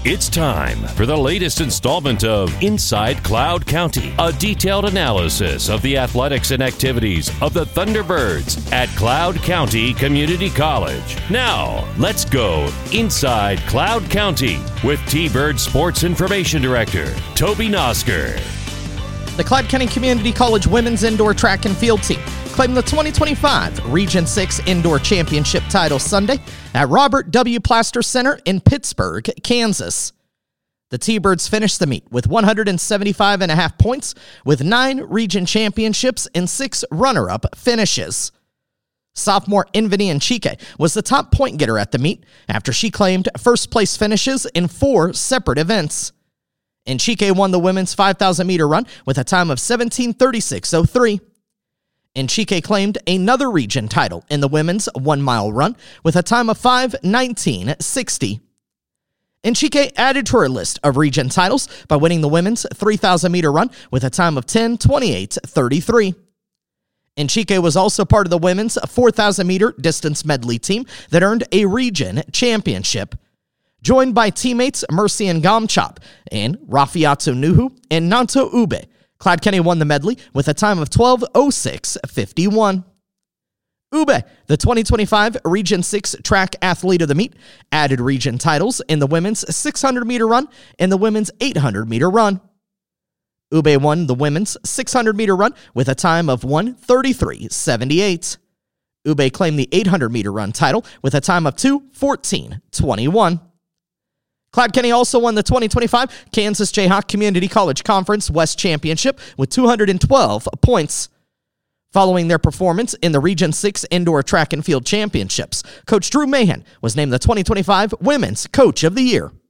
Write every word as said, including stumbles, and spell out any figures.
It's time for the latest installment of Inside Cloud County, a detailed analysis of the athletics and activities of the Thunderbirds at Cloud County Community College. Now, let's go Inside Cloud County with T-Bird Sports Information Director, Toby Nosker. The Cloud County Community College women's indoor track and field team claimed the twenty twenty-five Region six Indoor Championship title Sunday at Robert W. Plaster Center in Pittsburg, Kansas. The T-Birds finished the meet with one hundred seventy-five and a half points, with nine region championships and six runner-up finishes. Sophomore Invini Nchike was the top point getter at the meet after she claimed first-place finishes in four separate events. Nchike won the women's five thousand meter run with a time of seventeen thirty-six oh three. Nchike claimed another region title in the women's one-mile run with a time of five nineteen sixty. Nchike added to her list of region titles by winning the women's three thousand meter run with a time of ten twenty-eight thirty-three. Nchike was also part of the women's four thousand meter distance medley team that earned a region championship. Joined by teammates Mercy and Gomchop and Rafiatu Nuhu and Nanto Ube, Cloud County won the medley with a time of twelve oh six fifty-one. Ube, the twenty twenty-five Region six track athlete of the meet, added region titles in the women's six hundred meter run and the women's eight hundred meter run. Ube won the women's six hundred meter run with a time of one thirty-three seventy-eight. Ube claimed the eight hundred meter run title with a time of two fourteen twenty-one. Cloud County also won the twenty twenty-five Kansas Jayhawk Community College Conference West Championship with two hundred twelve points. Following their performance in the Region six Indoor Track and Field Championships, Coach Drew Mahan was named the twenty twenty-five Women's Coach of the Year.